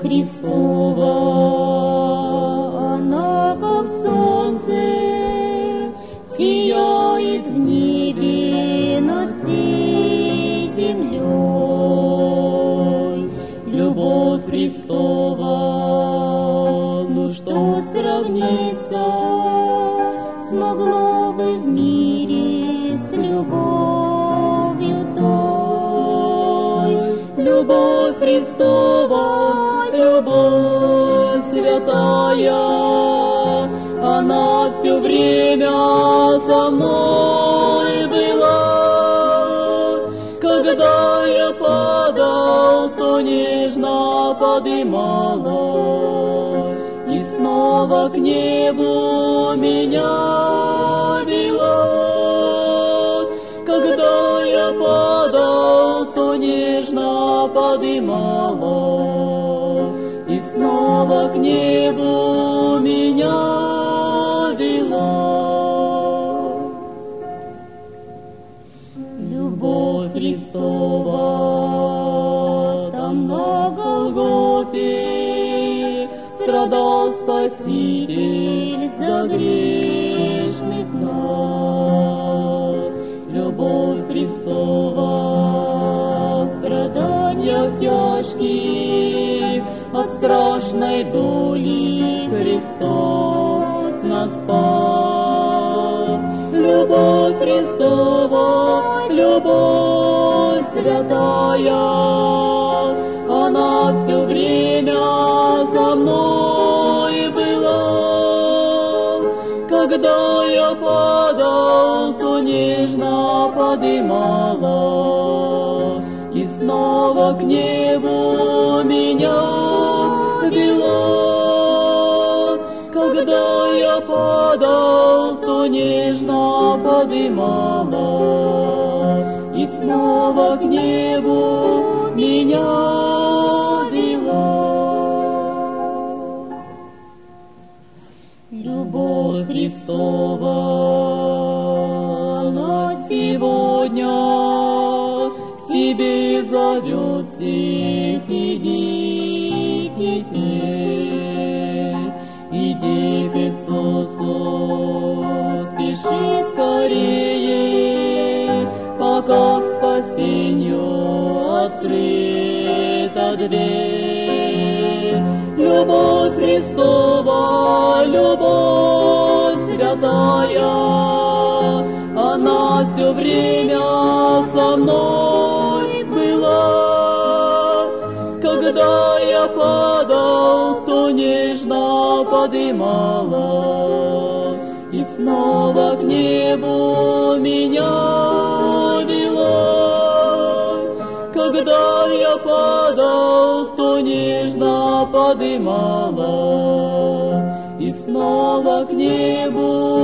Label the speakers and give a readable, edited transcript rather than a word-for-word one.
Speaker 1: Христова, она как солнце сияет в небе над всей землей. Любовь Христова, ну что сравнится смогло бы в мире с любовью той? Любовь Христова, любовь святая, она все время со мной была. Когда я падал, то нежно подымала, и снова к небу меня вела. Когда я падал, то нежно подымала, и снова к небу меня вела. Любовь Христова, там на Голгофе страдал Спаситель за грешных нас. Любовь Христова, страдания тяжкие, от страшной доли Христос нас спас. Любовь Христова, любовь святая, она все время со мной была. Когда я падал, то нежно подымала, и снова к небу меня вела. Когда я падал, то нежно подымала, и снова к небу меня вела. Любовь Христова, она сегодня к себе зовет всех. Иди теперь, иди к Иисусу, спеши скорее, пока к спасению открыта дверь. Любовь Христова, любовь святая, она все время со мной была. Когда я падал, то нежно подымала, и снова к небу меня вела. Когда я падал, то нежно подымала, и снова к небу